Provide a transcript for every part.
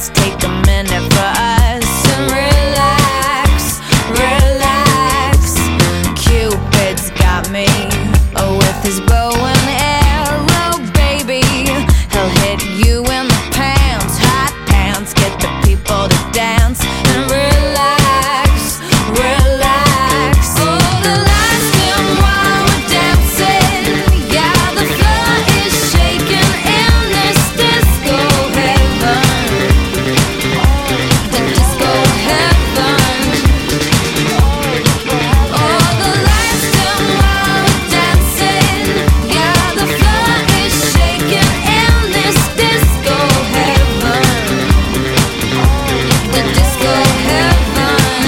dress. Take a minute for us and relax, relax. Cupid's got me with his bow and arrow, baby. He'll hit you in the pants, hot pants. Get the people to dance and relax, relax. Oh, the lights dim while we're dancing. Yeah, the floor is shaking in this disco heaven. The disco heaven. Oh, the lights dim while we're dancing. Yeah, the floor is shaking in this disco heaven. The disco heaven.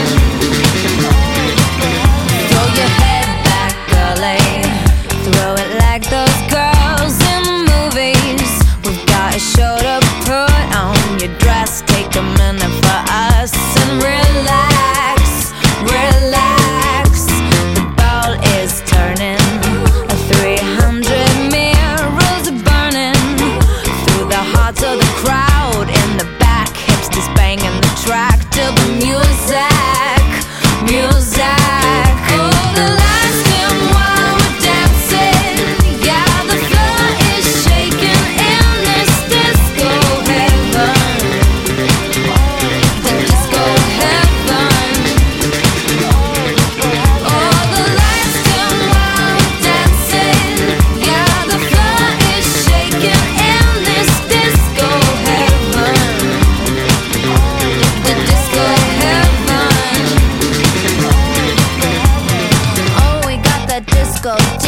Throw your head back, girlie. Throw it like those girls in movies. We've got a show to put on. Your dress, take a minute for us and relax, relax. The ball is turning, 300 mirrors are burning. Through the hearts of the crowd in the back, hipsters banging the track till the music, music. Oh, the lights dim while we're dancing. Yeah, the floor is shaking in this disco heaven. The disco heaven. Oh, the lights dim while we're dancing. Yeah, the floor is shaking in this disco heaven. The disco heaven. Oh, we got that disco